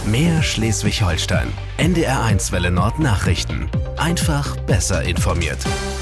Mehr Schleswig-Holstein. NDR1 Welle Nord Nachrichten. Einfach besser informiert.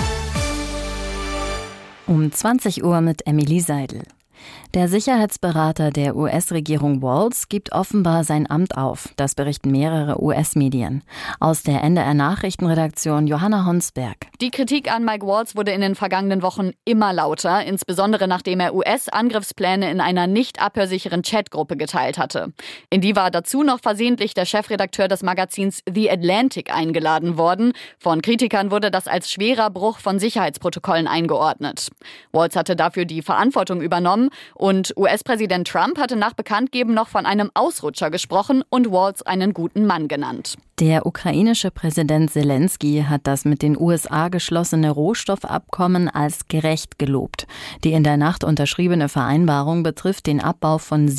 Um 20 Uhr mit Emily Seidel. Der Sicherheitsberater der US-Regierung Waltz gibt offenbar sein Amt auf. Das berichten mehrere US-Medien. Aus der NDR-Nachrichtenredaktion Johanna Honsberg. Die Kritik an Mike Waltz wurde in den vergangenen Wochen immer lauter, insbesondere nachdem er US-Angriffspläne in einer nicht abhörsicheren Chatgruppe geteilt hatte. In die war dazu noch versehentlich der Chefredakteur des Magazins The Atlantic eingeladen worden. Von Kritikern wurde das als schwerer Bruch von Sicherheitsprotokollen eingeordnet. Waltz hatte dafür die Verantwortung übernommen und US-Präsident Trump hatte nach Bekanntgeben noch von einem Ausrutscher gesprochen und Waltz einen guten Mann genannt. Der ukrainische Präsident Zelensky hat das mit den USA geschlossene Rohstoffabkommen als gerecht gelobt. Die in der Nacht unterschriebene Vereinbarung betrifft den Abbau von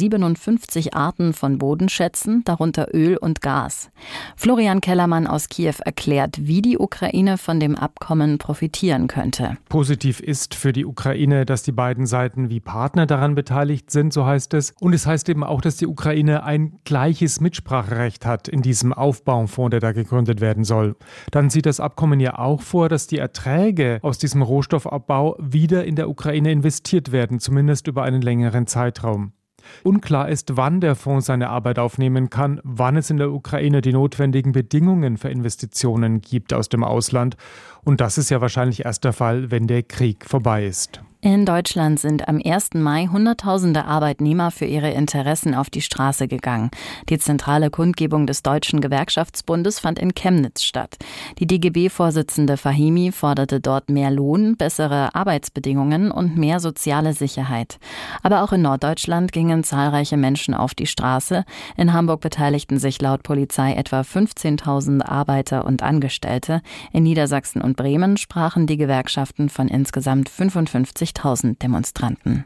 57 Arten von Bodenschätzen, darunter Öl und Gas. Florian Kellermann aus Kiew erklärt, wie die Ukraine von dem Abkommen profitieren könnte. Positiv ist für die Ukraine, dass die beiden Seiten wie Partner daran beteiligt sind, so heißt es. Und es heißt eben auch, dass die Ukraine ein gleiches Mitspracherecht hat in diesem Aufbaufonds, der da gegründet werden soll. Dann sieht das Abkommen ja auch vor, dass die Erträge aus diesem Rohstoffabbau wieder in der Ukraine investiert werden, zumindest über einen längeren Zeitraum. Unklar ist, wann der Fonds seine Arbeit aufnehmen kann, wann es in der Ukraine die notwendigen Bedingungen für Investitionen gibt aus dem Ausland. Und das ist ja wahrscheinlich erst der Fall, wenn der Krieg vorbei ist. In Deutschland sind am 1. Mai Hunderttausende Arbeitnehmer für ihre Interessen auf die Straße gegangen. Die zentrale Kundgebung des Deutschen Gewerkschaftsbundes fand in Chemnitz statt. Die DGB-Vorsitzende Fahimi forderte dort mehr Lohn, bessere Arbeitsbedingungen und mehr soziale Sicherheit. Aber auch in Norddeutschland gingen zahlreiche Menschen auf die Straße. In Hamburg beteiligten sich laut Polizei etwa 15.000 Arbeiter und Angestellte. In Niedersachsen und Bremen sprachen die Gewerkschaften von insgesamt 55.000 Demonstranten.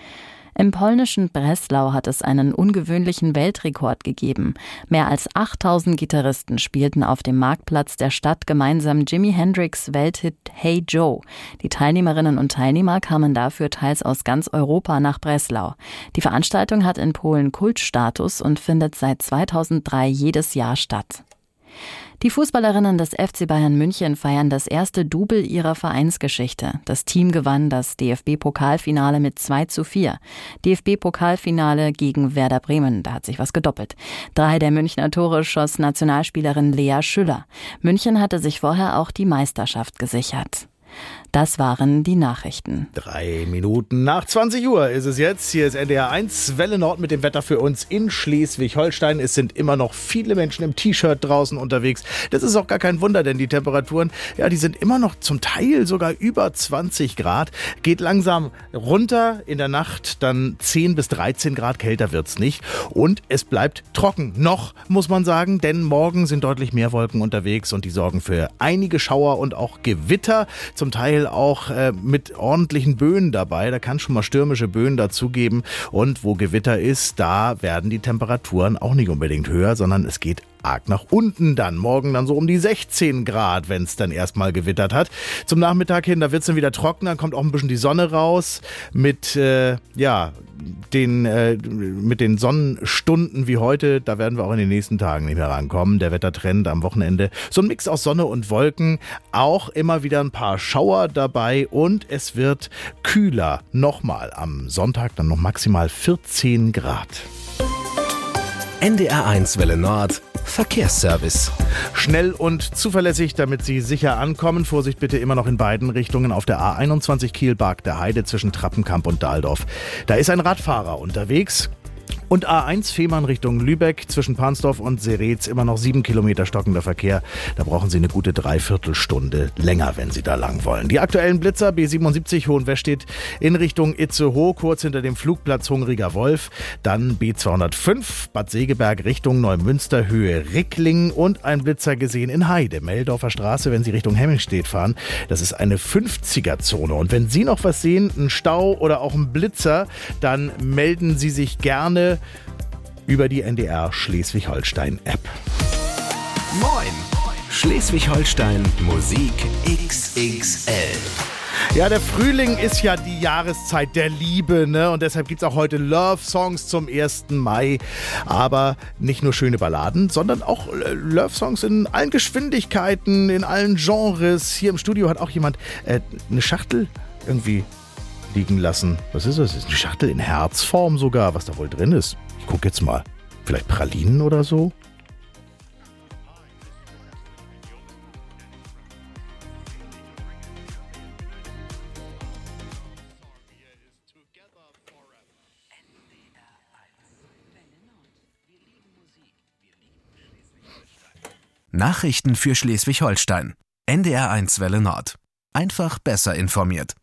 Im polnischen Breslau hat es einen ungewöhnlichen Weltrekord gegeben. Mehr als 8.000 Gitarristen spielten auf dem Marktplatz der Stadt gemeinsam Jimi Hendrix' Welthit Hey Joe. Die Teilnehmerinnen und Teilnehmer kamen dafür teils aus ganz Europa nach Breslau. Die Veranstaltung hat in Polen Kultstatus und findet seit 2003 jedes Jahr statt. Die Fußballerinnen des FC Bayern München feiern das erste Double ihrer Vereinsgeschichte. Das Team gewann das DFB-Pokalfinale mit 2:4. DFB-Pokalfinale gegen Werder Bremen, da hat sich was gedoppelt. 3 der Münchner Tore schoss Nationalspielerin Lea Schüller. München hatte sich vorher auch die Meisterschaft gesichert. Das waren die Nachrichten. 3 Minuten nach 20 Uhr ist es jetzt. Hier ist NDR1 Welle Nord mit dem Wetter für uns in Schleswig-Holstein. Es sind immer noch viele Menschen im T-Shirt draußen unterwegs. Das ist auch gar kein Wunder, denn die Temperaturen, ja, die sind immer noch zum Teil sogar über 20 Grad. Geht langsam runter in der Nacht, dann 10 bis 13 Grad, kälter wird's nicht. Und es bleibt trocken. Noch, muss man sagen, denn morgen sind deutlich mehr Wolken unterwegs und die sorgen für einige Schauer und auch Gewitter. Zum Teil auch mit ordentlichen Böen dabei. Da kann schon mal stürmische Böen dazugeben. Und wo Gewitter ist, da werden die Temperaturen auch nicht unbedingt höher, sondern es geht arg nach unten dann. Morgen dann so um die 16 Grad, wenn es dann erstmal gewittert hat. Zum Nachmittag hin, da wird es dann wieder trockener, kommt auch ein bisschen die Sonne raus mit den Sonnenstunden wie heute. Da werden wir auch in den nächsten Tagen nicht mehr rankommen. Der Wettertrend am Wochenende. So ein Mix aus Sonne und Wolken. Auch immer wieder ein paar Schauer dabei und es wird kühler. Nochmal am Sonntag dann noch maximal 14 Grad. NDR1 Welle Nord Verkehrsservice. Schnell und zuverlässig, damit Sie sicher ankommen. Vorsicht bitte immer noch in beiden Richtungen auf der A21 Kiel-Bark der Heide zwischen Trappenkamp und Dahldorf. Da ist ein Radfahrer unterwegs. Und A1 Fehmarn Richtung Lübeck zwischen Pansdorf und Seretz immer noch 7 Kilometer stockender Verkehr. Da brauchen Sie eine gute Dreiviertelstunde länger, wenn Sie da lang wollen. Die aktuellen Blitzer B77 Hohenwestedt in Richtung Itzehoe, kurz hinter dem Flugplatz Hungriger Wolf. Dann B205 Bad Segeberg Richtung Neumünster Höhe Rickling und ein Blitzer gesehen in Heide, Meldorfer Straße, wenn Sie Richtung Hemmingstedt fahren. Das ist eine 50er-Zone. Und wenn Sie noch was sehen, einen Stau oder auch einen Blitzer, dann melden Sie sich gerne über die NDR Schleswig-Holstein-App. Moin! Schleswig-Holstein Musik XXL. Ja, der Frühling ist ja die Jahreszeit der Liebe, ne? Und deshalb gibt's auch heute Love-Songs zum 1. Mai. Aber nicht nur schöne Balladen, sondern auch Love-Songs in allen Geschwindigkeiten, in allen Genres. Hier im Studio hat auch jemand eine Schachtel irgendwie liegen lassen. Was ist das? Das ist eine Schachtel in Herzform sogar, was da wohl drin ist. Ich guck jetzt mal. Vielleicht Pralinen oder so? Nachrichten für Schleswig-Holstein. NDR 1 Welle Nord. Einfach besser informiert.